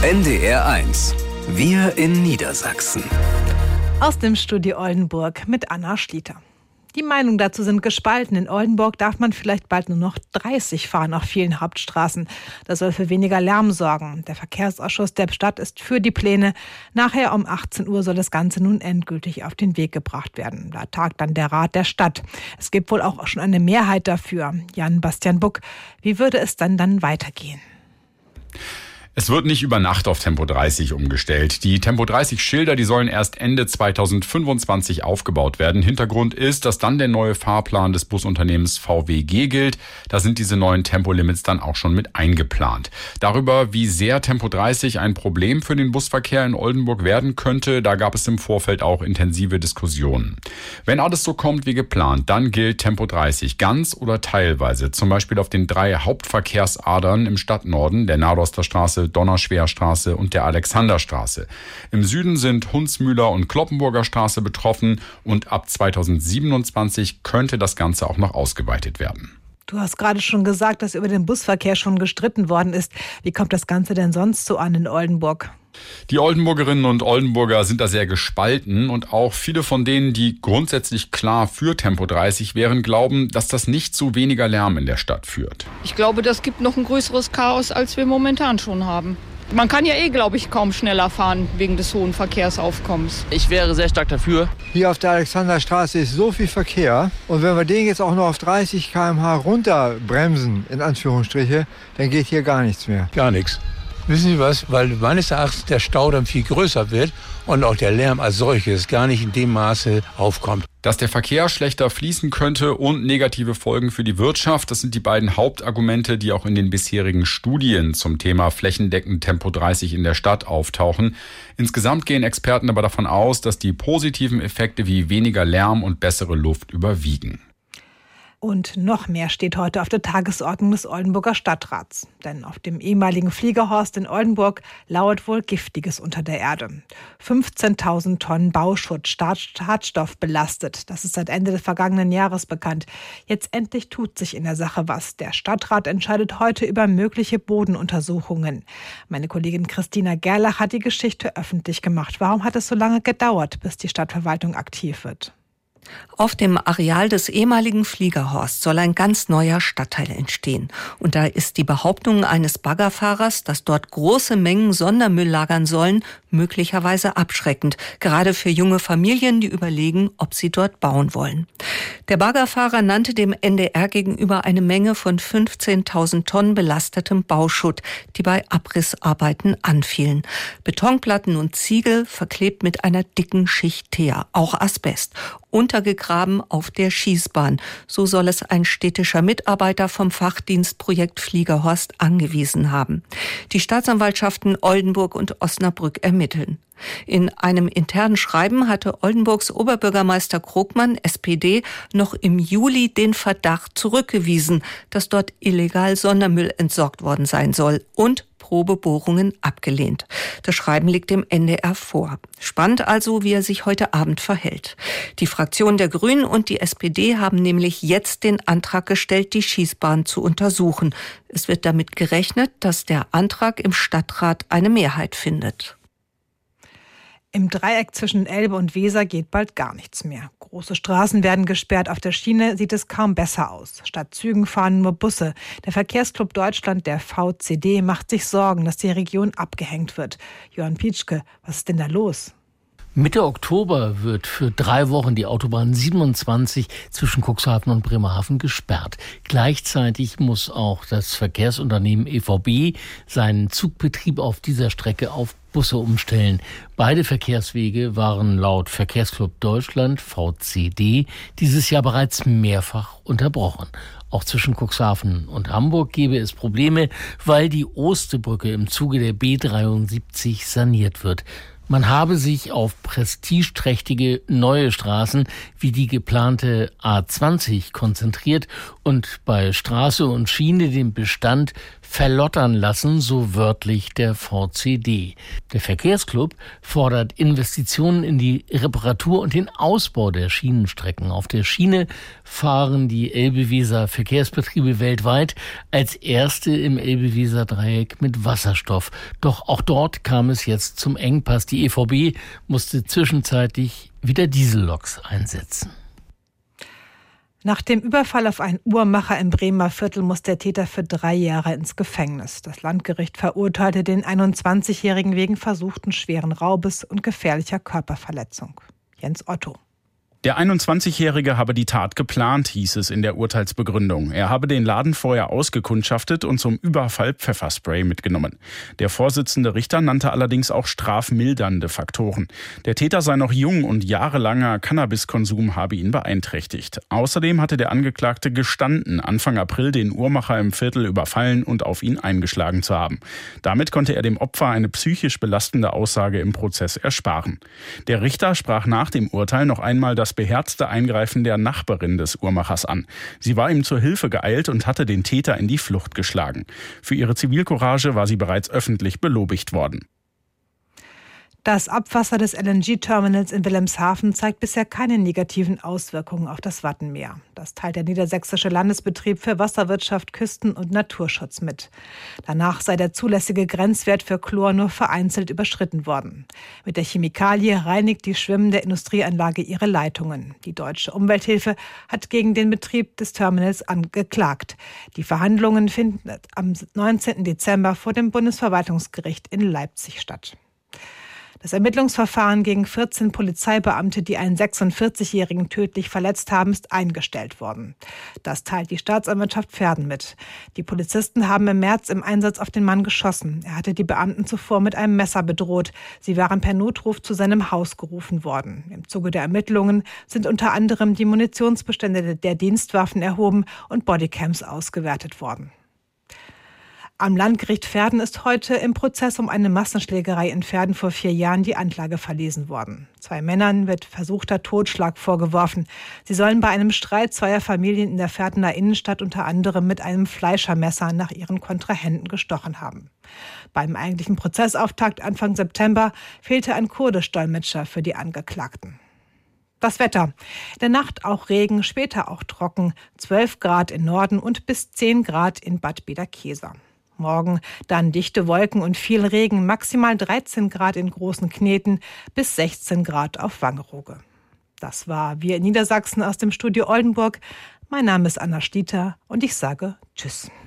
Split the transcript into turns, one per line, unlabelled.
NDR1. Wir in Niedersachsen.
Aus dem Studio Oldenburg mit Anna Schlieter. Die Meinungen dazu sind gespalten. In Oldenburg darf man vielleicht bald nur noch 30 fahren auf vielen Hauptstraßen. Das soll für weniger Lärm sorgen. Der Verkehrsausschuss der Stadt ist für die Pläne. Nachher um 18 Uhr soll das Ganze nun endgültig auf den Weg gebracht werden. Da tagt dann der Rat der Stadt. Es gibt wohl auch schon eine Mehrheit dafür. Jan-Bastian Buck, wie würde es dann weitergehen?
Es wird nicht über Nacht auf Tempo 30 umgestellt. Die Tempo 30 Schilder, die sollen erst Ende 2025 aufgebaut werden. Hintergrund ist, dass dann der neue Fahrplan des Busunternehmens VWG gilt. Da sind diese neuen Tempolimits dann auch schon mit eingeplant. Darüber, wie sehr Tempo 30 ein Problem für den Busverkehr in Oldenburg werden könnte, da gab es im Vorfeld auch intensive Diskussionen. Wenn alles so kommt wie geplant, dann gilt Tempo 30 ganz oder teilweise, zum Beispiel auf den 3 Hauptverkehrsadern im Stadtnorden, der Nadoster Straße, Donnerschwerstraße und der Alexanderstraße. Im Süden sind Hunsmühler und Kloppenburger Straße betroffen und ab 2027 könnte das Ganze auch noch ausgeweitet werden.
Du hast gerade schon gesagt, dass über den Busverkehr schon gestritten worden ist. Wie kommt das Ganze denn sonst so an in Oldenburg?
Die Oldenburgerinnen und Oldenburger sind da sehr gespalten und auch viele von denen, die grundsätzlich klar für Tempo 30 wären, glauben, dass das nicht zu weniger Lärm in der Stadt führt.
Ich glaube, das gibt noch ein größeres Chaos, als wir momentan schon haben. Man kann ja glaube ich, kaum schneller fahren wegen des hohen Verkehrsaufkommens.
Ich wäre sehr stark dafür.
Hier auf der Alexanderstraße ist so viel Verkehr. Und wenn wir den jetzt auch noch auf 30 km/h runterbremsen, in Anführungsstriche, dann geht hier gar nichts mehr.
Gar nichts. Wissen Sie was? Weil meines Erachtens der Stau dann viel größer wird und auch der Lärm als solches gar nicht in dem Maße aufkommt.
Dass der Verkehr schlechter fließen könnte und negative Folgen für die Wirtschaft, das sind die beiden Hauptargumente, die auch in den bisherigen Studien zum Thema flächendeckend Tempo 30 in der Stadt auftauchen. Insgesamt gehen Experten aber davon aus, dass die positiven Effekte wie weniger Lärm und bessere Luft überwiegen.
Und noch mehr steht heute auf der Tagesordnung des Oldenburger Stadtrats. Denn auf dem ehemaligen Fliegerhorst in Oldenburg lauert wohl Giftiges unter der Erde. 15.000 Tonnen Bauschutt, Schadstoff belastet. Das ist seit Ende des vergangenen Jahres bekannt. Jetzt endlich tut sich in der Sache was. Der Stadtrat entscheidet heute über mögliche Bodenuntersuchungen. Meine Kollegin Christina Gerlach hat die Geschichte öffentlich gemacht. Warum hat es so lange gedauert, bis die Stadtverwaltung aktiv wird?
Auf dem Areal des ehemaligen Fliegerhorst soll ein ganz neuer Stadtteil entstehen. Und da ist die Behauptung eines Baggerfahrers, dass dort große Mengen Sondermüll lagern sollen, möglicherweise abschreckend. Gerade für junge Familien, die überlegen, ob sie dort bauen wollen. Der Baggerfahrer nannte dem NDR gegenüber eine Menge von 15.000 Tonnen belastetem Bauschutt, die bei Abrissarbeiten anfielen. Betonplatten und Ziegel verklebt mit einer dicken Schicht Teer, auch Asbest. Untergegraben auf der Schießbahn. So soll es ein städtischer Mitarbeiter vom Fachdienstprojekt Fliegerhorst angewiesen haben. Die Staatsanwaltschaften Oldenburg und Osnabrück ermitteln. In einem internen Schreiben hatte Oldenburgs Oberbürgermeister Krogmann, SPD, noch im Juli den Verdacht zurückgewiesen, dass dort illegal Sondermüll entsorgt worden sein soll und Probebohrungen abgelehnt. Das Schreiben liegt dem NDR vor. Spannend also, wie er sich heute Abend verhält. Die Fraktion der Grünen und die SPD haben nämlich jetzt den Antrag gestellt, die Schießbahn zu untersuchen. Es wird damit gerechnet, dass der Antrag im Stadtrat eine Mehrheit findet.
Im Dreieck zwischen Elbe und Weser geht bald gar nichts mehr. Große Straßen werden gesperrt. Auf der Schiene sieht es kaum besser aus. Statt Zügen fahren nur Busse. Der Verkehrsclub Deutschland, der VCD, macht sich Sorgen, dass die Region abgehängt wird. Johann Pietschke, was ist denn da los?
Mitte Oktober wird für 3 Wochen die Autobahn 27 zwischen Cuxhaven und Bremerhaven gesperrt. Gleichzeitig muss auch das Verkehrsunternehmen EVB seinen Zugbetrieb auf dieser Strecke auf Busse umstellen. Beide Verkehrswege waren laut Verkehrsclub Deutschland, VCD, dieses Jahr bereits mehrfach unterbrochen. Auch zwischen Cuxhaven und Hamburg gäbe es Probleme, weil die Ostebrücke im Zuge der B73 saniert wird. Man habe sich auf prestigeträchtige neue Straßen wie die geplante A20 konzentriert und bei Straße und Schiene den Bestand verlottern lassen, so wörtlich der VCD. Der Verkehrsclub fordert Investitionen in die Reparatur und den Ausbau der Schienenstrecken. Auf der Schiene fahren die Elbe-Weser-Verkehrsbetriebe weltweit als erste im Elbe-Weser-Dreieck mit Wasserstoff. Doch auch dort kam es jetzt zum Engpass. Die EVB musste zwischenzeitlich wieder Dieselloks einsetzen.
Nach dem Überfall auf einen Uhrmacher im Bremer Viertel muss der Täter für 3 Jahre ins Gefängnis. Das Landgericht verurteilte den 21-Jährigen wegen versuchten schweren Raubes und gefährlicher Körperverletzung. Jens Otto.
Der 21-Jährige habe die Tat geplant, hieß es in der Urteilsbegründung. Er habe den Laden vorher ausgekundschaftet und zum Überfall Pfefferspray mitgenommen. Der Vorsitzende Richter nannte allerdings auch strafmildernde Faktoren. Der Täter sei noch jung und jahrelanger Cannabiskonsum habe ihn beeinträchtigt. Außerdem hatte der Angeklagte gestanden, Anfang April den Uhrmacher im Viertel überfallen und auf ihn eingeschlagen zu haben. Damit konnte er dem Opfer eine psychisch belastende Aussage im Prozess ersparen. Der Richter sprach nach dem Urteil noch einmal das beherzte Eingreifen der Nachbarin des Uhrmachers an. Sie war ihm zur Hilfe geeilt und hatte den Täter in die Flucht geschlagen. Für ihre Zivilcourage war sie bereits öffentlich belobigt worden.
Das Abwasser des LNG-Terminals in Wilhelmshaven zeigt bisher keine negativen Auswirkungen auf das Wattenmeer. Das teilt der Niedersächsische Landesbetrieb für Wasserwirtschaft, Küsten- und Naturschutz mit. Danach sei der zulässige Grenzwert für Chlor nur vereinzelt überschritten worden. Mit der Chemikalie reinigt die schwimmende Industrieanlage ihre Leitungen. Die Deutsche Umwelthilfe hat gegen den Betrieb des Terminals angeklagt. Die Verhandlungen finden am 19. Dezember vor dem Bundesverwaltungsgericht in Leipzig statt. Das Ermittlungsverfahren gegen 14 Polizeibeamte, die einen 46-Jährigen tödlich verletzt haben, ist eingestellt worden. Das teilt die Staatsanwaltschaft Verden mit. Die Polizisten haben im März im Einsatz auf den Mann geschossen. Er hatte die Beamten zuvor mit einem Messer bedroht. Sie waren per Notruf zu seinem Haus gerufen worden. Im Zuge der Ermittlungen sind unter anderem die Munitionsbestände der Dienstwaffen erhoben und Bodycams ausgewertet worden. Am Landgericht Verden ist heute im Prozess um eine Massenschlägerei in Verden vor 4 Jahren die Anklage verlesen worden. 2 Männern wird versuchter Totschlag vorgeworfen. Sie sollen bei einem Streit zweier Familien in der Verdener Innenstadt unter anderem mit einem Fleischermesser nach ihren Kontrahenten gestochen haben. Beim eigentlichen Prozessauftakt Anfang September fehlte ein Kurdisch-Dolmetscher für die Angeklagten. Das Wetter. In der Nacht auch Regen, später auch trocken. 12 Grad im Norden und bis 10 Grad in Bad Bederkesa. Morgen dann dichte Wolken und viel Regen, maximal 13 Grad in Großen Kneten bis 16 Grad auf Wangerooge. Das war Wir in Niedersachsen aus dem Studio Oldenburg. Mein Name ist Anna Schlieter und ich sage Tschüss.